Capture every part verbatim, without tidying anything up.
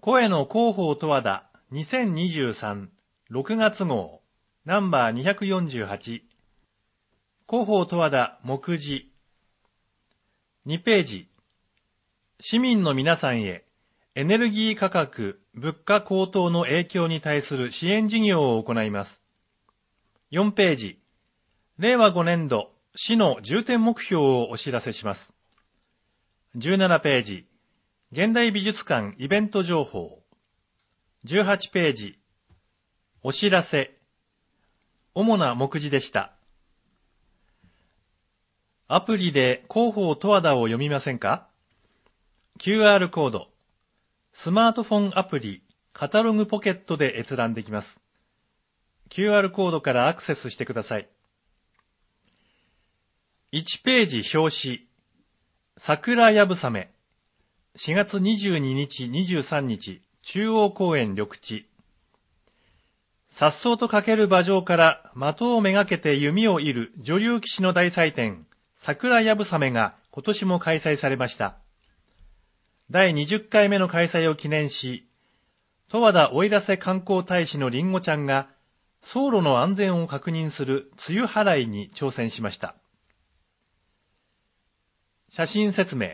声の広報十和田にせんにじゅうさんろくがつ号ナンバーにひゃくよんじゅうはち広報十和田目次にページ市民の皆さんへエネルギー価格、物価高騰の影響に対する支援事業を行います。よんページれいわごねんど市の重点目標をお知らせします。じゅうななページ現代美術館イベント情報。じゅうはちページお知らせ。主な目次でした。アプリで広報十和田を読みませんか？ キューアール コード。スマートフォンアプリカタログポケットで閲覧できます。キューアール コードからアクセスしてください。いちページ表紙。桜やぶさめ。しがつにじゅうににち、にじゅうさんにち、中央公園緑地。颯爽と駆ける馬上から的をめがけて弓を射る女流騎士の大祭典、桜やぶさめが今年も開催されました。だいにじゅっかいめの開催を記念し、十和田奥入瀬観光大使のりんごちゃんが、走路の安全を確認する梅雨払いに挑戦しました。写真説明。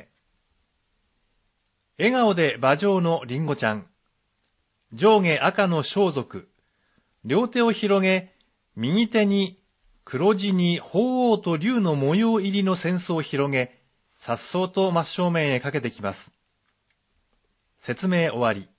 笑顔で馬上のりんごちゃん。上下赤の装束。両手を広げ、右手に黒地に鳳凰と竜の模様入りの扇子を広げ、颯爽と真正面へかけてきます。説明終わり。